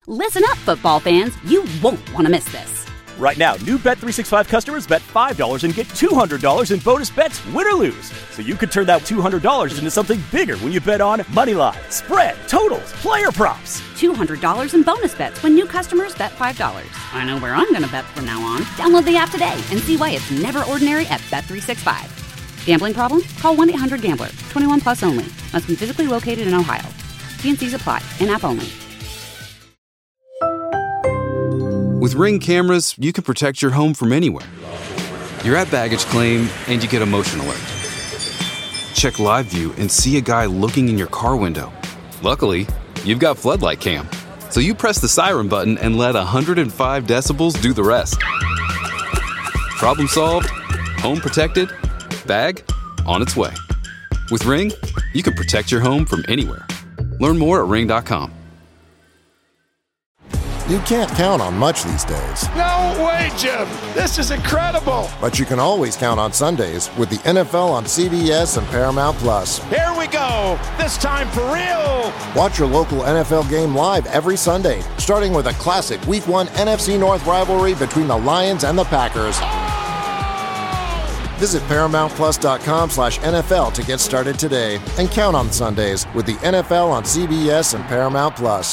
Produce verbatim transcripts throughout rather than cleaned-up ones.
Listen up, football fans. You won't want to miss this. Right now, new Bet three sixty-five customers bet five dollars and get two hundred dollars in bonus bets, win or lose. So you could turn that two hundred dollars into something bigger when you bet on money line, spread, totals, player props. two hundred dollars in bonus bets when new customers bet five dollars. I know where I'm going to bet from now on. Download the app today and see why it's never ordinary at Bet three sixty-five. Gambling problem? Call one eight hundred gambler. twenty-one plus only. Must be physically located in Ohio. T and C's apply. In-app only. With Ring cameras, you can protect your home from anywhere. You're at baggage claim, and you get a motion alert. Check live view and see a guy looking in your car window. Luckily, you've got Floodlight Cam, so you press the siren button and let one hundred five decibels do the rest. Problem solved, home protected, bag on its way. With Ring, you can protect your home from anywhere. Learn more at ring dot com. You can't count on much these days. No way, Jim. This is incredible. But you can always count on Sundays with the N F L on C B S and Paramount Plus. Here we go. This time for real. Watch your local N F L game live every Sunday, starting with a classic Week one N F C North rivalry between the Lions and the Packers. Oh! Visit paramount plus dot com slash N F L to get started today and count on Sundays with the N F L on C B S and Paramount Plus.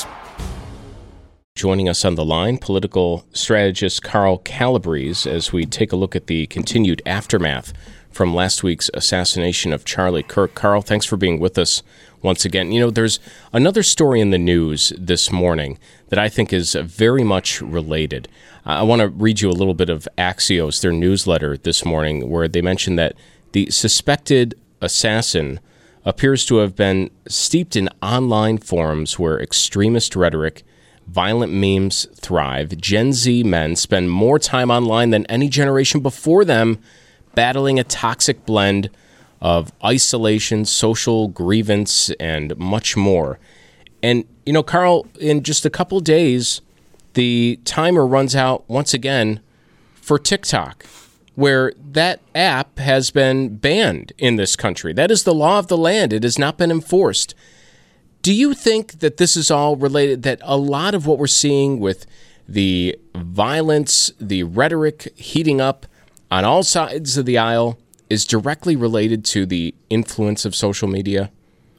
Joining us on the line, political strategist Carl Calabrese, as we take a look at the continued aftermath from last week's assassination of Charlie Kirk. Carl, thanks for being with us once again. You know, there's another story in the news this morning that I think is very much related. I want to read you a little bit of Axios, their newsletter this morning, where they mentioned that the suspected assassin appears to have been steeped in online forums where extremist rhetoric, violent memes thrive. Gen Z men spend more time online than any generation before them, battling a toxic blend of isolation, social grievance, and much more. And, you know, Carl, in just a couple days, the timer runs out once again for TikTok, where that app has been banned in this country. That is the law of the land. It has not been enforced. Do you think that this is all related, that a lot of what we're seeing with the violence, the rhetoric heating up on all sides of the aisle is directly related to the influence of social media?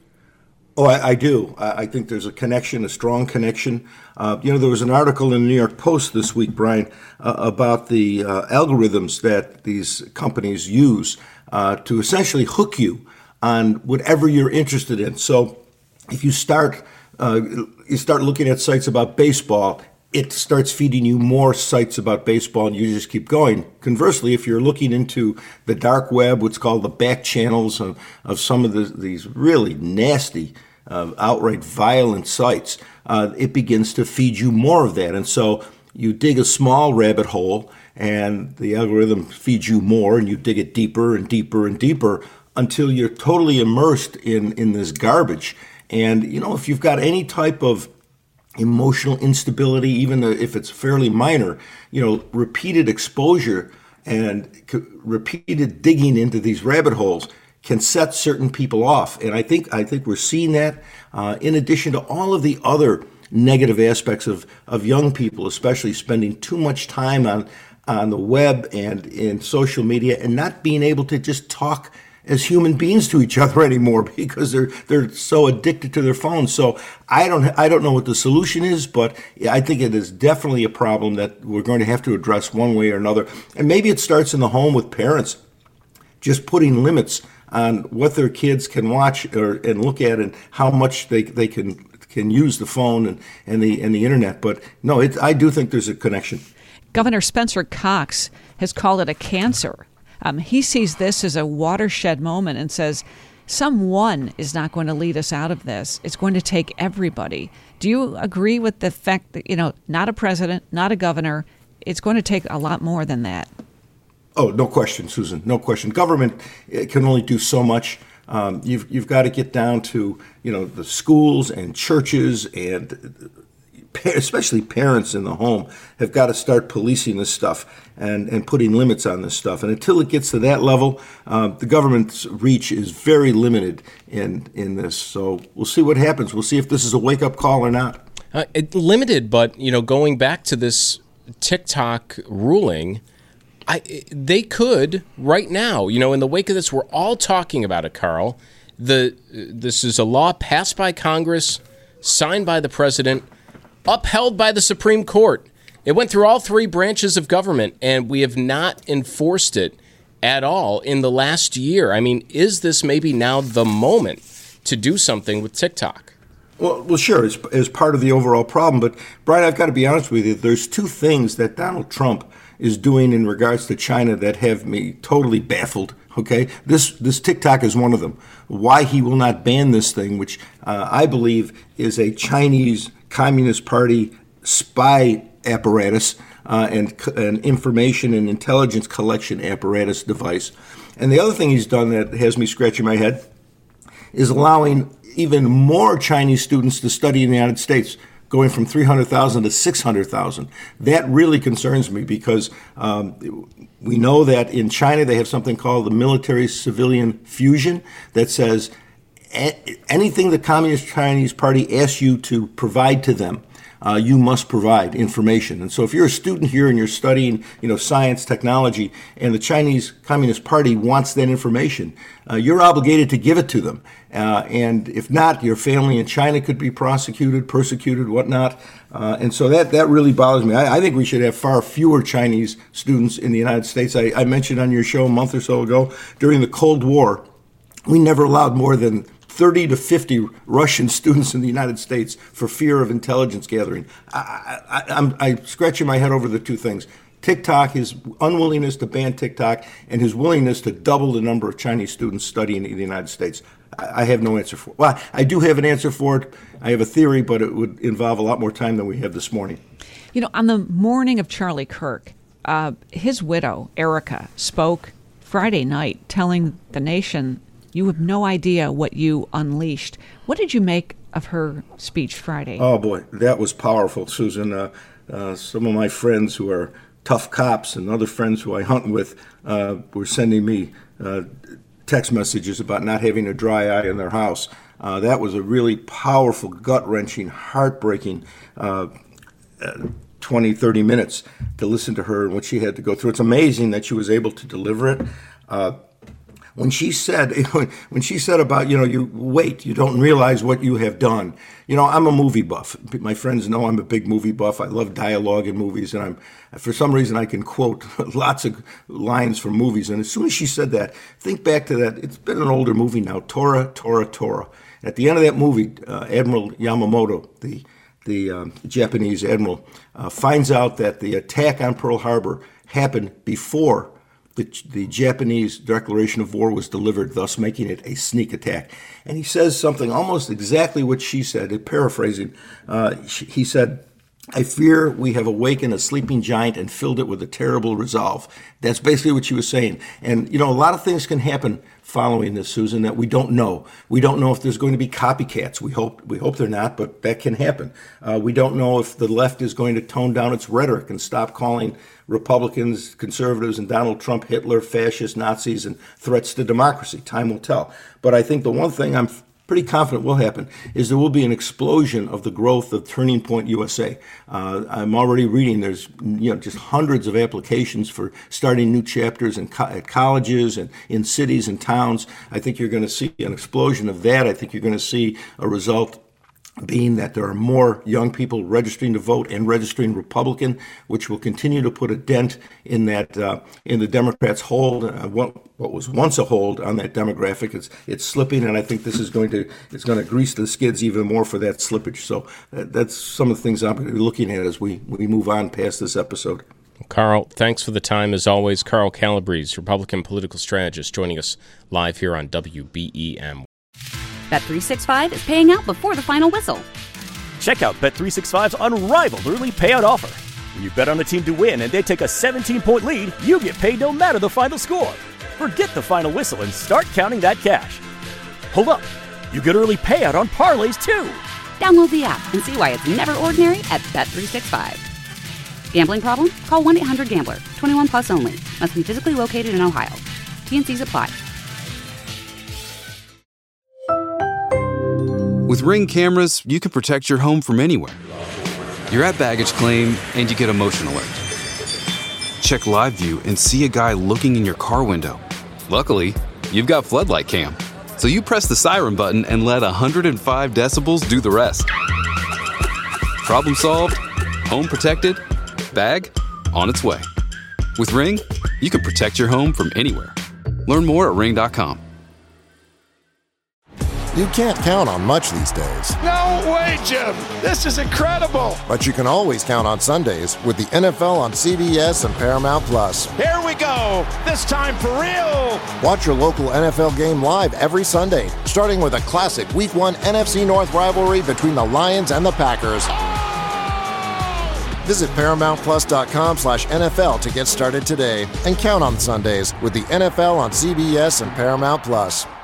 Oh, I, I do. I, I think there's a connection, a strong connection. Uh, you know, there was an article in the New York Post this week, Brian, uh, about the uh, algorithms that these companies use uh, to essentially hook you on whatever you're interested in. So if you start uh, you start looking at sites about baseball, it starts feeding you more sites about baseball, and you just keep going. Conversely, if you're looking into the dark web, what's called the back channels of, of some of the, these really nasty, uh, outright violent sites, uh, it begins to feed you more of that. And so you dig a small rabbit hole, and the algorithm feeds you more, and you dig it deeper and deeper and deeper until you're totally immersed in, in this garbage. And, you know, if you've got any type of emotional instability, even if it's fairly minor, you know, repeated exposure and repeated digging into these rabbit holes can set certain people off. And I think I think we're seeing that uh, in addition to all of the other negative aspects of, of young people, especially spending too much time on, on the web and in social media and not being able to just talk as human beings to each other anymore because they're they're so addicted to their phones. So I don't I don't know what the solution is, but I think it is definitely a problem that we're going to have to address one way or another. And maybe it starts in the home with parents just putting limits on what their kids can watch or and look at and how much they they can can use the phone and, and the and the internet. But no, it, I do think there's a connection. Governor Spencer Cox has called it a cancer. Um, he sees this as a watershed moment and says, someone is not going to lead us out of this. It's going to take everybody. Do you agree with the fact that, you know, not a president, not a governor, it's going to take a lot more than that? Oh, no question, Susan, no question. Government can only do so much. Um, you've you've got to get down to, you know, the schools and churches and especially parents in the home have got to start policing this stuff and, and putting limits on this stuff. And until it gets to that level, uh, the government's reach is very limited in, in this. So we'll see what happens. We'll see if this is a wake-up call or not. Uh, it, limited, but, you know, going back to this TikTok ruling, I, they could right now, you know, in the wake of this, we're all talking about it, Carl. The This is a law passed by Congress, signed by the president, upheld by the Supreme Court. It went through all three branches of government, and we have not enforced it at all in the last year. I mean, is this maybe now the moment to do something with TikTok? Well, well, sure, as, as part of the overall problem. But, Brian, I've got to be honest with you. There's two things that Donald Trump is doing in regards to China that have me totally baffled. Okay, this this TikTok is one of them. Why he will not ban this thing, which uh, I believe is a Chinese Communist Party spy apparatus uh, and an information and intelligence collection apparatus device. And the other thing he's done that has me scratching my head is allowing even more Chinese students to study in the United States, going from three hundred thousand to six hundred thousand. That really concerns me because um, we know that in China they have something called the military-civilian fusion that says anything the Communist Chinese Party asks you to provide to them, uh, you must provide information. And so if you're a student here and you're studying, you know, science, technology, and the Chinese Communist Party wants that information, uh, you're obligated to give it to them. Uh, and if not, your family in China could be prosecuted, persecuted, whatnot. Uh, and so that, that really bothers me. I, I think we should have far fewer Chinese students in the United States. I, I mentioned on your show a month or so ago, during the Cold War, we never allowed more than thirty to fifty Russian students in the United States for fear of intelligence gathering. I, I, I'm, I'm scratching my head over the two things. TikTok, his unwillingness to ban TikTok, and his willingness to double the number of Chinese students studying in the United States. I, I have no answer for it. Well, I do have an answer for it. I have a theory, but it would involve a lot more time than we have this morning. You know, on the morning of Charlie Kirk, uh, his widow, Erica, spoke Friday night telling the nation, you have no idea what you unleashed. What did you make of her speech Friday? Oh, boy, that was powerful, Susan. Uh, uh, some of my friends who are tough cops and other friends who I hunt with uh, were sending me uh, text messages about not having a dry eye in their house. Uh, that was a really powerful, gut-wrenching, heartbreaking uh, uh, twenty, thirty minutes to listen to her and what she had to go through. It's amazing that she was able to deliver it. Uh, When she said, when she said about, you know, you wait, you don't realize what you have done. You know, I'm a movie buff. My friends know I'm a big movie buff. I love dialogue in movies, and I'm, for some reason, I can quote lots of lines from movies. And as soon as she said that, think back to that. It's been an older movie now, Tora, Tora, Tora. At the end of that movie, uh, Admiral Yamamoto, the the um, Japanese admiral, uh, finds out that the attack on Pearl Harbor happened before The, the Japanese declaration of war was delivered, thus making it a sneak attack. And he says something almost exactly what she said, paraphrasing. Uh, she, he said, I fear we have awakened a sleeping giant and filled it with a terrible resolve. That's basically what she was saying. And, you know, a lot of things can happen following this, Susan, that we don't know. We don't know if there's going to be copycats. We hope we hope they're not, but that can happen. Uh, we don't know if the left is going to tone down its rhetoric and stop calling Republicans, conservatives, and Donald Trump Hitler, fascists, Nazis, and threats to democracy. Time will tell. But I think the one thing I'm pretty confident will happen is there will be an explosion of the growth of Turning Point U S A. Uh, I'm already reading there's you know just hundreds of applications for starting new chapters in co- at colleges and in cities and towns. I think you're going to see an explosion of that. I think you're going to see a result being that there are more young people registering to vote and registering Republican, which will continue to put a dent in that uh, in the Democrats' hold. Uh, what, what was once a hold on that demographic, it's it's slipping, and I think this is going to it's going to grease the skids even more for that slippage. So uh, that's some of the things I'm going to be looking at as we we move on past this episode. Carl, thanks for the time as always. Carl Calabrese, Republican political strategist, joining us live here on W B E M. Bet three sixty-five is paying out before the final whistle. Check out Bet three sixty-five's unrivaled early payout offer. When you bet on a team to win and they take a seventeen-point lead, you get paid no matter the final score. Forget the final whistle and start counting that cash. Hold up. You get early payout on parlays, too. Download the app and see why it's never ordinary at Bet three sixty-five. Gambling problem? Call one eight hundred gambler. twenty-one plus only. Must be physically located in Ohio. T and C's apply. With Ring cameras, you can protect your home from anywhere. You're at baggage claim and you get a motion alert. Check live view and see a guy looking in your car window. Luckily, you've got Floodlight Cam. So you press the siren button and let one hundred five decibels do the rest. Problem solved, home protected, bag on its way. With Ring, you can protect your home from anywhere. Learn more at ring dot com. You can't count on much these days. No way, Jim. This is incredible. But you can always count on Sundays with the N F L on C B S and Paramount Plus. Here we go. This time for real. Watch your local N F L game live every Sunday, starting with a classic Week one N F C North rivalry between the Lions and the Packers. Visit paramount plus dot com slash N F L to get started today and count on Sundays with the N F L on C B S and Paramount Plus.